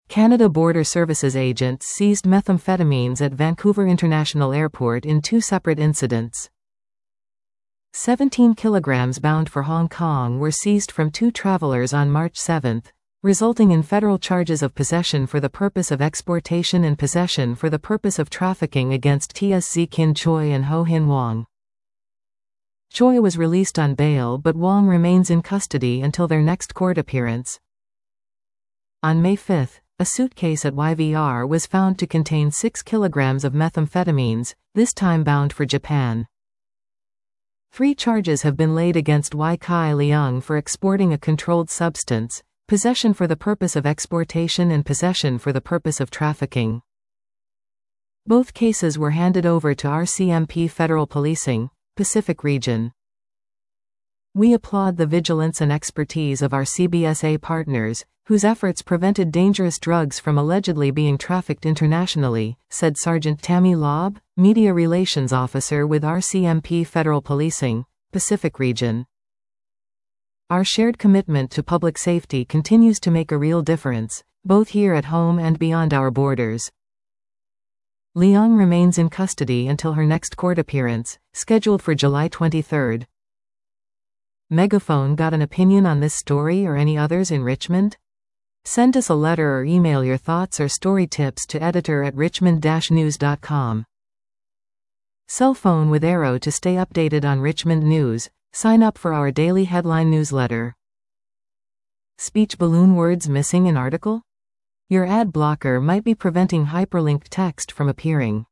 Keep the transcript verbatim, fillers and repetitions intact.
Canada Border Services agents seized methamphetamines at Vancouver International Airport in two separate incidents. seventeen kilograms bound for Hong Kong were seized from two travelers on March seventh, resulting in federal charges of possession for the purpose of exportation and possession for the purpose of trafficking against Tzee Kin Choi and Ho Hin Wong. Choi was released on bail, but Wong remains in custody until their next court appearance. On May fifth, a suitcase at Y V R was found to contain six kilograms of methamphetamines, this time bound for Japan. Three charges have been laid against Wai Kai Leung for exporting a controlled substance, possession for the purpose of exportation and possession for the purpose of trafficking. Both cases were handed over to R C M P Federal Policing, Pacific Region. We applaud the vigilance and expertise of our C B S A partners, whose efforts prevented dangerous drugs from allegedly being trafficked internationally, said Sergeant Tammy Lobb, Media Relations Officer with R C M P Federal Policing, Pacific Region. Our shared commitment to public safety continues to make a real difference, both here at home and beyond our borders. Leung remains in custody until her next court appearance, scheduled for July twenty-third. Megaphone got an opinion on this story or any others in Richmond? Send us a letter or email your thoughts or story tips to editor at richmond dash news dot com. Cell phone with Arrow to stay updated on Richmond news. Sign up for our daily headline newsletter. Speech balloon words missing in article? Your ad blocker might be preventing hyperlinked text from appearing.